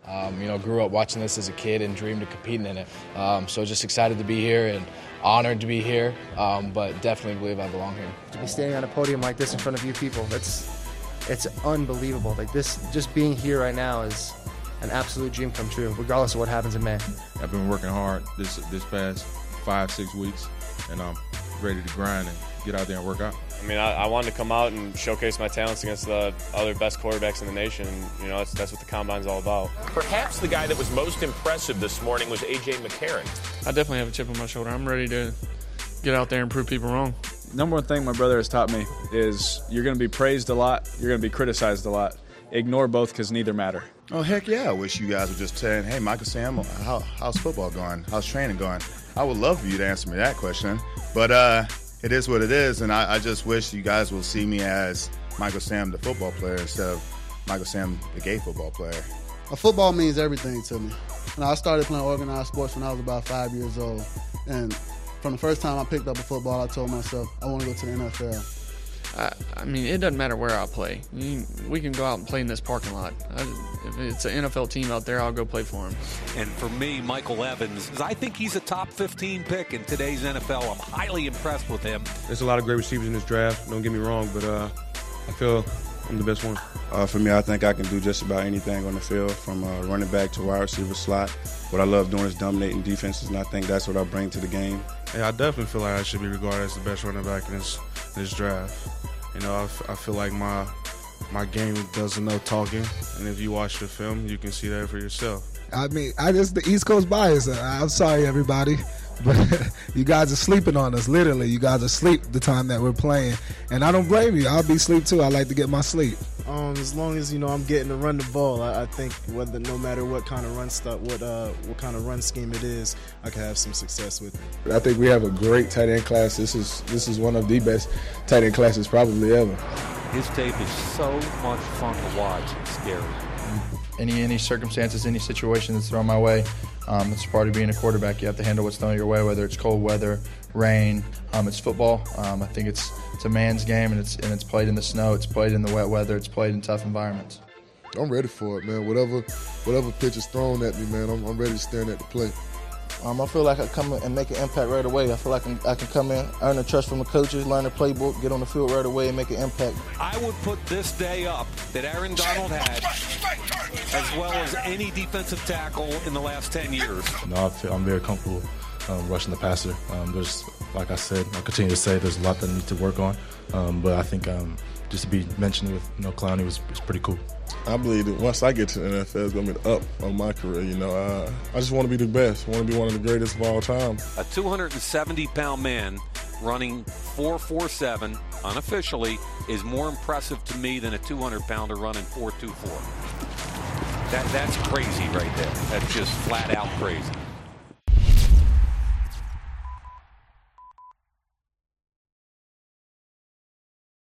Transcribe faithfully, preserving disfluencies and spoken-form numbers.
Um, you know, grew up watching this as a kid and dreamed of competing in it. Um, so just excited to be here and honored to be here, um, but definitely believe I belong here. To be standing on a podium like this in front of you people, that's it's unbelievable. Like this, just being here right now is an absolute dream come true, regardless of what happens in May. I've been working hard this this past five, six weeks, and I'm ready to grind and get out there and work out. I mean, I, I wanted to come out and showcase my talents against the other best quarterbacks in the nation. And, you know, that's, that's what the Combine's all about. Perhaps the guy that was most impressive this morning was A J McCarron. I definitely have a chip on my shoulder. I'm ready to get out there and prove people wrong. Number one thing my brother has taught me is you're going to be praised a lot, you're going to be criticized a lot. Ignore both because neither matter. Oh, heck yeah. I wish you guys would just tell, hey, Michael Sam, how, how's football going? How's training going? I would love for you to answer me that question. But uh, it is what it is, and I, I just wish you guys will see me as Michael Sam, the football player, instead of Michael Sam, the gay football player. A football means everything to me. And I started playing organized sports when I was about five years old. And from the first time I picked up a football, I told myself, I want to go to the N F L. I, I mean, it doesn't matter where I play. You, we can go out and play in this parking lot. I, if it's an N F L team out there, I'll go play for them. And for me, Michael Evans, I think he's a top fifteen pick in today's N F L. I'm highly impressed with him. There's a lot of great receivers in this draft, don't get me wrong, but uh, I feel I'm the best one. Uh, for me, I think I can do just about anything on the field, from uh, running back to wide receiver slot. What I love doing is dominating defenses, and I think that's what I bring to the game. Yeah, I definitely feel like I should be regarded as the best running back in this this draft. You know, I, f- I feel like my my game does enough talking, and if you watch the film, you can see that for yourself. I mean, I just the East Coast bias. I'm sorry, everybody, but you guys are sleeping on us. Literally, you guys are asleep the time that we're playing, and I don't blame you. I'll be asleep too. I like to get my sleep. Um, as long as you know I'm getting to run the ball, I, I think whether no matter what kind of run stuff, what uh, what kind of run scheme it is, I can have some success with it. I think we have a great tight end class. This is this is one of the best tight end classes probably ever. His tape is so much fun to watch. It's scary. Any any circumstances, any situation that's thrown my way, um, it's part of being a quarterback. You have to handle what's thrown your way, whether it's cold weather, rain. Um, it's football. Um, I think it's it's a man's game, and it's and it's played in the snow. It's played in the wet weather. It's played in tough environments. I'm ready for it, man. Whatever whatever pitch is thrown at me, man, I'm, I'm ready to stand at the plate. Um, I feel like I come in and make an impact right away. I feel like I can, I can come in, earn the trust from the coaches, learn the playbook, get on the field right away and make an impact. I would put this day up that Aaron Donald had, as well as any defensive tackle in the last ten years. No, I feel, I'm very comfortable um, rushing the passer. Um, there's, like I said, I continue to say there's a lot that I need to work on, um, but I think um, just to be mentioned with you know Clowney was, was pretty cool. I believe that once I get to the N F L, it's going to be the up on my career. You know, uh, I just want to be the best. I want to be one of the greatest of all time. A two hundred seventy pound man running four four seven unofficially is more impressive to me than a two hundred pounder running four two four. That, that's crazy right there. That's just flat out crazy.